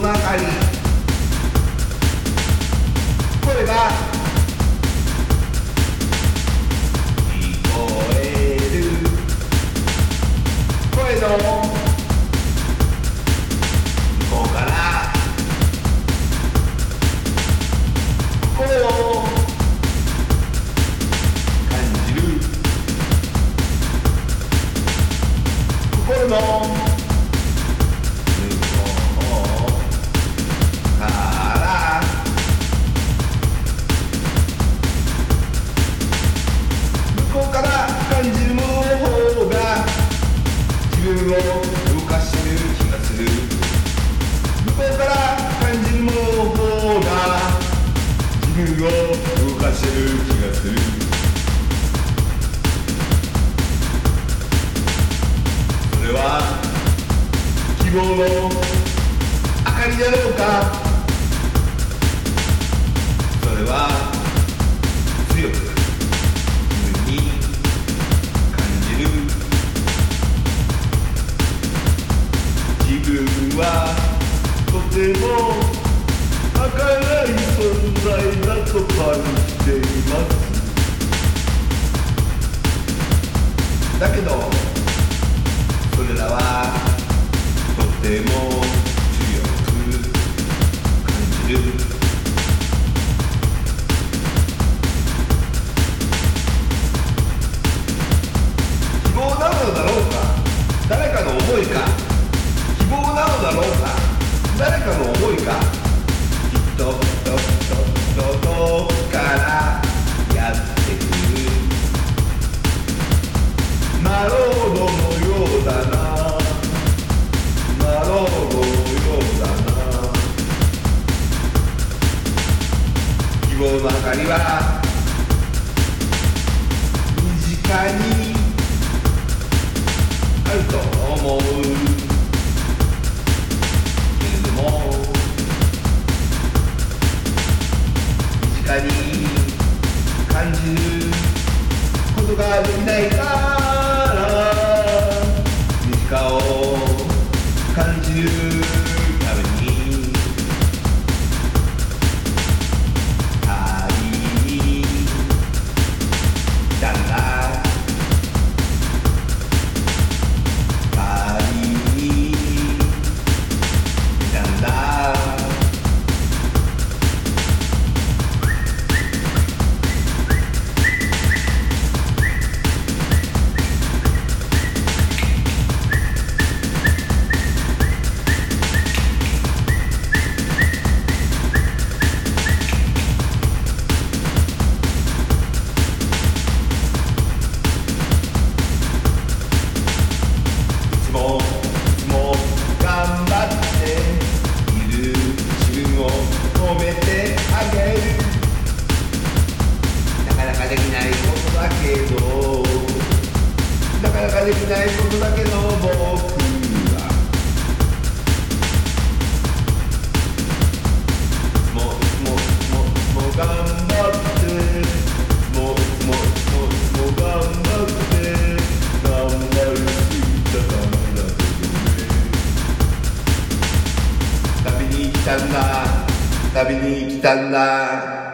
中に声が聞こえる。声の向こうから心を感じる。心の感じるものの方が自分を動かしてる気がする。向こうから感じるものの方が自分を動かしてる気がする。それは希望の明かりだろうか。それは強く自分はとても儚い存在だと感じています。だけどそれらはとても強く感じる。希望なのだろうか、誰かの思いか。希望なのだろうか、誰かの思いか。きっとどこからやってくる。マロードのようだな、マロードのようだな。希望の明かりは身近にあると思う。身近に感じることができないから身近を感じるために旅に来たんだ。旅に来たんだ。頑張っている自分を褒めてあげる。なかなかできないことだけど、なかなかできないことだけど僕はもう頑張ってもう頑張って頑張るしたためだ。旅に来たんだ、旅に来たんだ。